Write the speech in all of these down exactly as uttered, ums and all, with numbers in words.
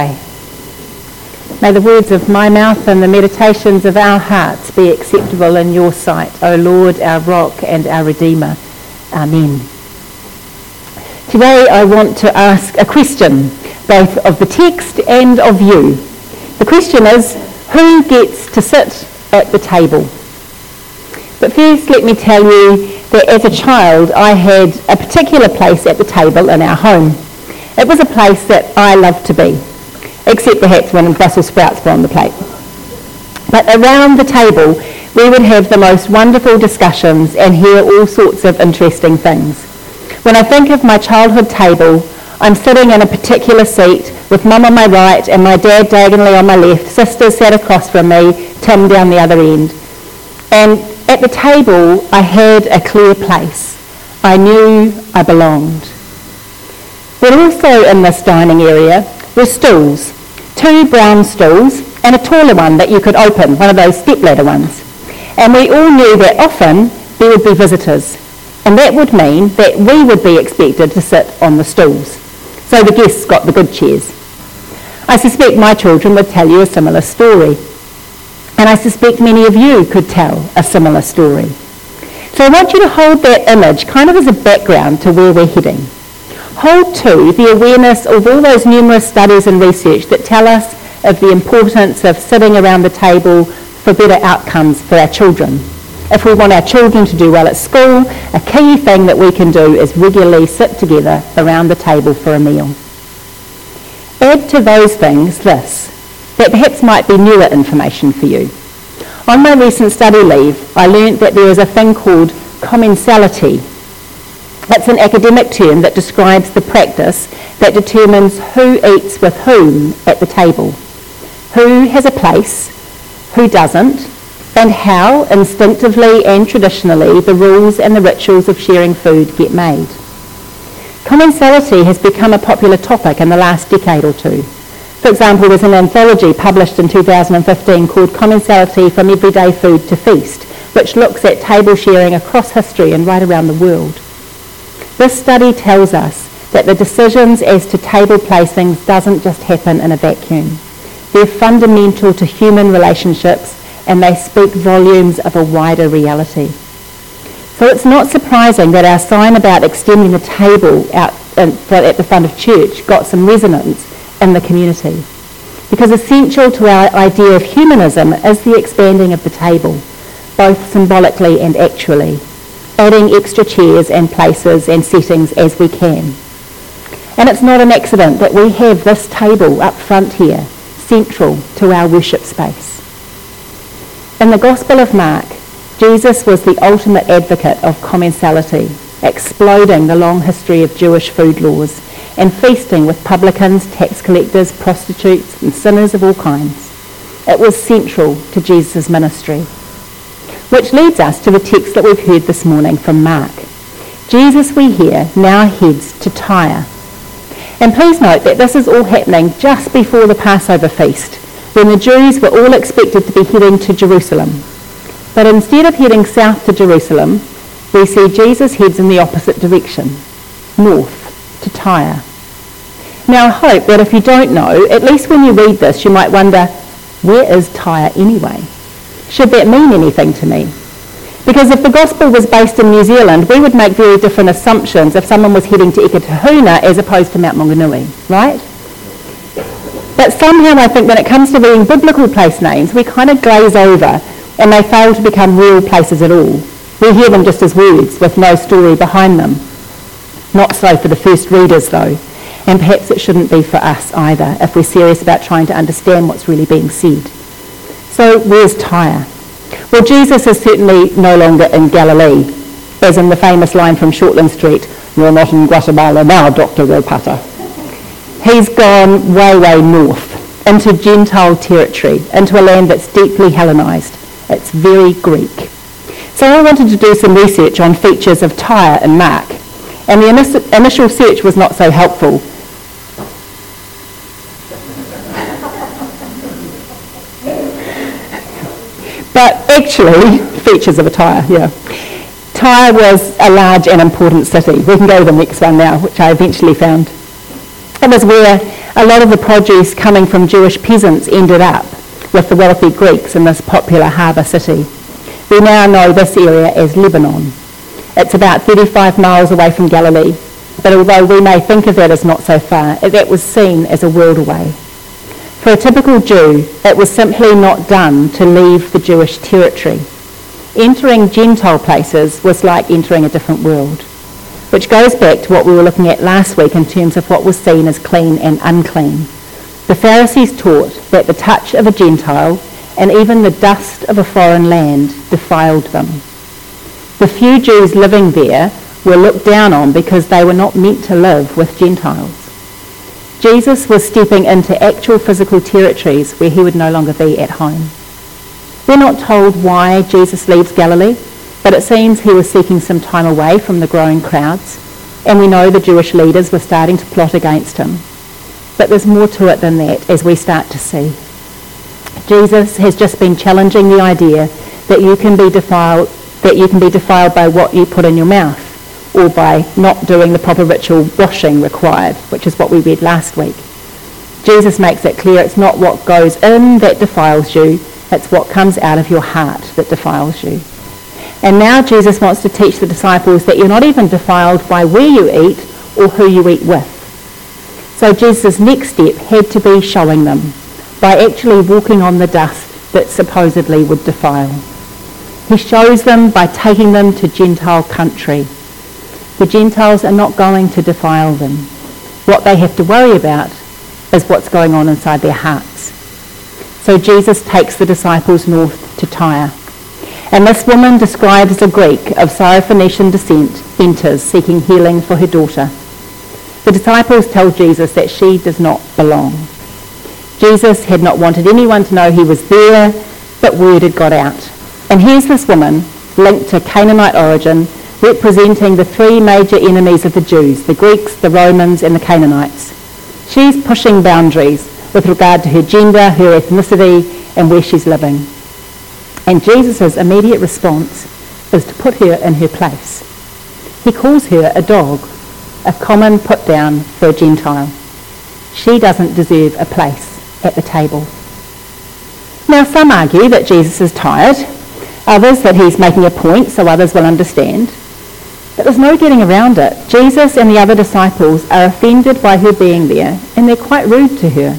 May the words of my mouth and the meditations of our hearts be acceptable in your sight, O Lord, our rock and our Redeemer. Amen. Today I want to ask a question, both of the text and of you. The question is, who gets to sit at the table? But first let me tell you that as a child I had a particular place at the table in our home. It was a place that I loved to be, except perhaps when Brussels sprouts were on the plate. But around the table, we would have the most wonderful discussions and hear all sorts of interesting things. When I think of my childhood table, I'm sitting in a particular seat with Mum on my right and my dad diagonally on my left, sisters sat across from me, Tim down the other end. And at the table, I had a clear place. I knew I belonged. But also in this dining area were stools, two brown stools and a taller one that you could open, one of those stepladder ones. And we all knew that often there would be visitors, and that would mean that we would be expected to sit on the stools. So the guests got the good chairs. I suspect my children would tell you a similar story, and I suspect many of you could tell a similar story. So I want you to hold that image kind of as a background to where we're heading. Hold too the awareness of all those numerous studies and research that tell us of the importance of sitting around the table for better outcomes for our children. If we want our children to do well at school, a key thing that we can do is regularly sit together around the table for a meal. Add to those things this, that perhaps might be newer information for you. On my recent study leave, I learnt that there is a thing called commensality. That's an academic term that describes the practice that determines who eats with whom at the table, who has a place, who doesn't, and how, instinctively and traditionally, the rules and the rituals of sharing food get made. Commensality has become a popular topic in the last decade or two. For example, there's an anthology published in two thousand fifteen called Commensality from Everyday Food to Feast, which looks at table sharing across history and right around the world. This study tells us that the decisions as to table placings doesn't just happen in a vacuum. They're fundamental to human relationships, and they speak volumes of a wider reality. So it's not surprising that our sign about extending the table out at the front of church got some resonance in the community. Because essential to our idea of humanism is the expanding of the table, both symbolically and actually, adding extra chairs and places and settings as we can. And it's not an accident that we have this table up front here, central to our worship space. In the Gospel of Mark, Jesus was the ultimate advocate of commensality, exploding the long history of Jewish food laws and feasting with publicans, tax collectors, prostitutes and sinners of all kinds. It was central to Jesus' ministry. Which leads us to the text that we've heard this morning from Mark. Jesus, we hear, now heads to Tyre. And please note that this is all happening just before the Passover feast, when the Jews were all expected to be heading to Jerusalem. But instead of heading south to Jerusalem, we see Jesus heads in the opposite direction, north to Tyre. Now I hope that if you don't know, at least when you read this, you might wonder, where is Tyre anyway? Should that mean anything to me? Because if the gospel was based in New Zealand, we would make very different assumptions if someone was heading to Eketahuna as opposed to Mount Maunganui, right? But somehow I think when it comes to reading biblical place names, we kind of glaze over and they fail to become real places at all. We hear them just as words with no story behind them. Not so for the first readers though, and perhaps it shouldn't be for us either if we're serious about trying to understand what's really being said. So where's Tyre? Well, Jesus is certainly no longer in Galilee, as in the famous line from Shortland Street, "You're not in Guatemala now, Doctor Ropata." He's gone way, way north, into Gentile territory, into a land that's deeply Hellenized. It's very Greek. So I wanted to do some research on features of Tyre in Mark, and the init- initial search was not so helpful. But actually, features of a Tyre, yeah. Tyre was a large and important city. We can go to the next one now, which I eventually found. It was where a lot of the produce coming from Jewish peasants ended up, with the wealthy Greeks in this popular harbour city. We now know this area as Lebanon. It's about thirty-five miles away from Galilee, but although we may think of that as not so far, that was seen as a world away. For a typical Jew, it was simply not done to leave the Jewish territory. Entering Gentile places was like entering a different world, which goes back to what we were looking at last week in terms of what was seen as clean and unclean. The Pharisees taught that the touch of a Gentile and even the dust of a foreign land defiled them. The few Jews living there were looked down on because they were not meant to live with Gentiles. Jesus was stepping into actual physical territories where he would no longer be at home. We're not told why Jesus leaves Galilee, but it seems he was seeking some time away from the growing crowds, and we know the Jewish leaders were starting to plot against him. But there's more to it than that, as we start to see. Jesus has just been challenging the idea that you can be defiled, that you can be defiled by what you put in your mouth, or by not doing the proper ritual washing required, which is what we read last week. Jesus makes it clear it's not what goes in that defiles you, it's what comes out of your heart that defiles you. And now Jesus wants to teach the disciples that you're not even defiled by where you eat or who you eat with. So Jesus' next step had to be showing them by actually walking on the dust that supposedly would defile. He shows them by taking them to Gentile country. The Gentiles are not going to defile them. What they have to worry about is what's going on inside their hearts. So Jesus takes the disciples north to Tyre. And this woman, described as a Greek of Syrophoenician descent, enters seeking healing for her daughter. The disciples tell Jesus that she does not belong. Jesus had not wanted anyone to know he was there, but word had got out. And here's this woman, linked to Canaanite origin, representing the three major enemies of the Jews, the Greeks, the Romans, and the Canaanites. She's pushing boundaries with regard to her gender, her ethnicity, and where she's living. And Jesus' immediate response is to put her in her place. He calls her a dog, a common put-down for a Gentile. She doesn't deserve a place at the table. Now, some argue that Jesus is tired, others that he's making a point so others will understand. But there's no getting around it. Jesus and the other disciples are offended by her being there, and they're quite rude to her.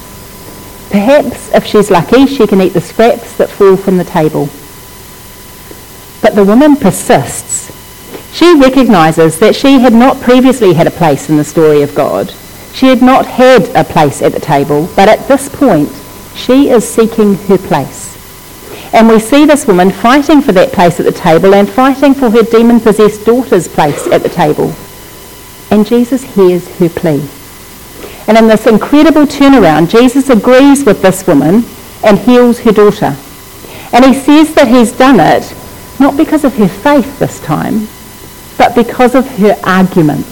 Perhaps, if she's lucky, she can eat the scraps that fall from the table. But the woman persists. She recognises that she had not previously had a place in the story of God. She had not had a place at the table, but at this point, she is seeking her place. And we see this woman fighting for that place at the table and fighting for her demon-possessed daughter's place at the table. And Jesus hears her plea. And in this incredible turnaround, Jesus agrees with this woman and heals her daughter. And he says that he's done it not because of her faith this time, but because of her argument.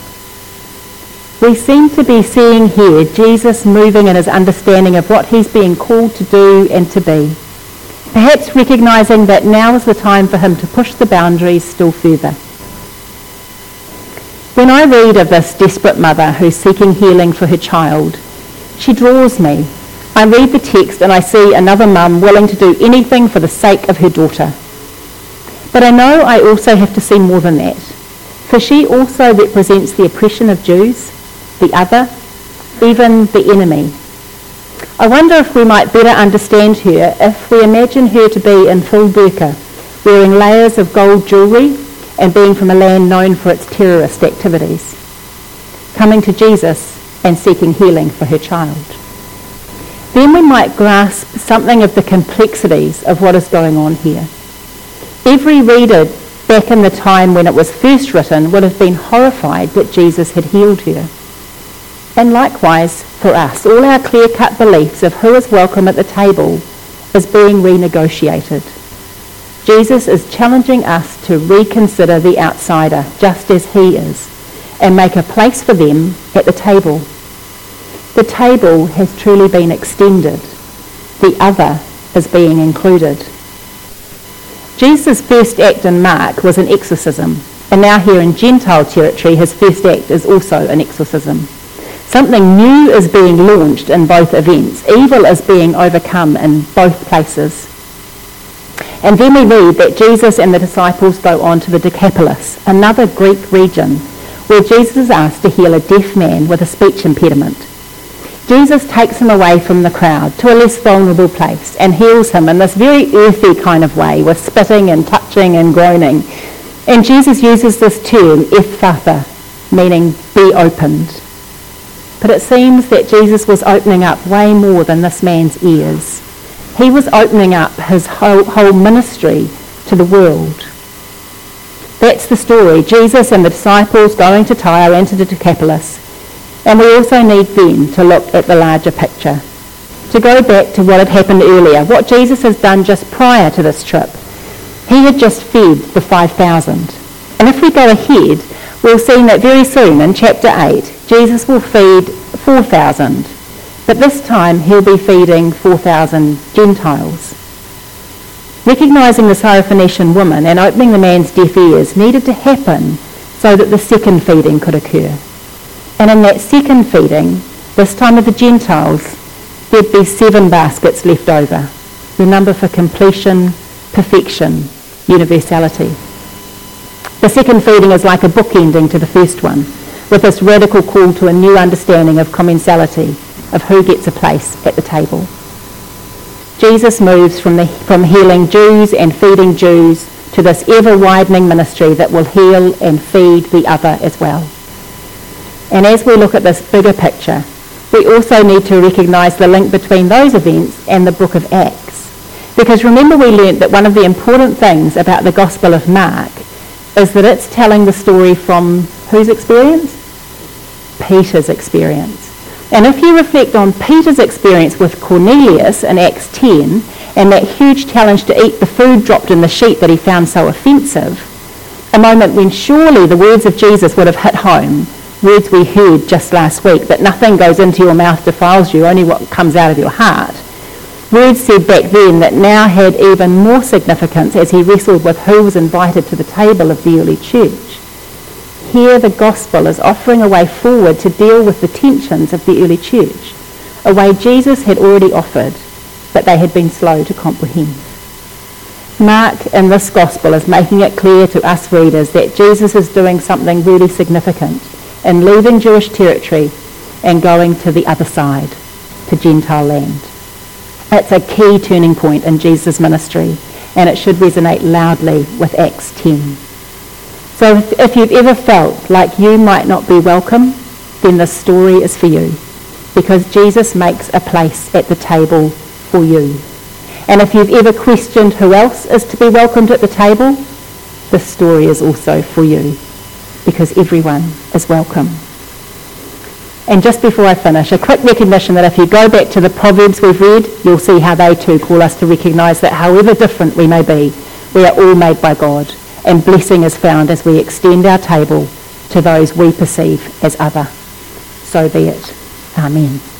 We seem to be seeing here Jesus moving in his understanding of what he's being called to do and to be. Perhaps recognising that now is the time for him to push the boundaries still further. When I read of this desperate mother who's seeking healing for her child, she draws me. I read the text and I see another mum willing to do anything for the sake of her daughter. But I know I also have to see more than that, for she also represents the oppression of Jews, the other, even the enemy. I wonder if we might better understand her if we imagine her to be in full burqa, wearing layers of gold jewellery and being from a land known for its terrorist activities, coming to Jesus and seeking healing for her child. Then we might grasp something of the complexities of what is going on here. Every reader back in the time when it was first written would have been horrified that Jesus had healed her. And likewise for us, all our clear-cut beliefs of who is welcome at the table is being renegotiated. Jesus is challenging us to reconsider the outsider just as he is and make a place for them at the table. The table has truly been extended. The other is being included. Jesus' first act in Mark was an exorcism, and now here in Gentile territory his first act is also an exorcism. Something new is being launched in both events. Evil is being overcome in both places. And then we read that Jesus and the disciples go on to the Decapolis, another Greek region, where Jesus is asked to heal a deaf man with a speech impediment. Jesus takes him away from the crowd to a less vulnerable place and heals him in this very earthy kind of way, with spitting and touching and groaning. And Jesus uses this term, ephphatha, meaning be opened. But it seems that Jesus was opening up way more than this man's ears. He was opening up his whole, whole ministry to the world. That's the story. Jesus and the disciples going to Tyre and to the Decapolis. And we also need then to look at the larger picture. To go back to what had happened earlier, what Jesus has done just prior to this trip. He had just fed the five thousand. And if we go ahead, we'll see that very soon in chapter eight, Jesus will feed four thousand. But this time he'll be feeding four thousand Gentiles. Recognising the Syrophoenician woman and opening the man's deaf ears needed to happen so that the second feeding could occur. And in that second feeding, this time of the Gentiles, there'd be seven baskets left over. The number for completion, perfection, universality. The second feeding is like a bookending to the first one, with this radical call to a new understanding of commensality, of who gets a place at the table. Jesus moves from, the, from healing Jews and feeding Jews to this ever-widening ministry that will heal and feed the other as well. And as we look at this bigger picture, we also need to recognise the link between those events and the book of Acts. Because remember, we learnt that one of the important things about the Gospel of Mark is that it's telling the story from whose experience? Peter's experience. And if you reflect on Peter's experience with Cornelius in Acts ten, and that huge challenge to eat the food dropped in the sheet that he found so offensive, a moment when surely the words of Jesus would have hit home, words we heard just last week, that nothing goes into your mouth defiles you, only what comes out of your heart. Words said back then that now had even more significance as he wrestled with who was invited to the table of the early church. Here the gospel is offering a way forward to deal with the tensions of the early church, a way Jesus had already offered, but they had been slow to comprehend. Mark in this gospel is making it clear to us readers that Jesus is doing something really significant in leaving Jewish territory and going to the other side, to Gentile land. It's a key turning point in Jesus' ministry, and it should resonate loudly with Acts ten. So if, if you've ever felt like you might not be welcome, then this story is for you, because Jesus makes a place at the table for you. And if you've ever questioned who else is to be welcomed at the table, this story is also for you, because everyone is welcome. And just before I finish, a quick recognition that if you go back to the Proverbs we've read, you'll see how they too call us to recognise that however different we may be, we are all made by God, and blessing is found as we extend our table to those we perceive as other. So be it. Amen.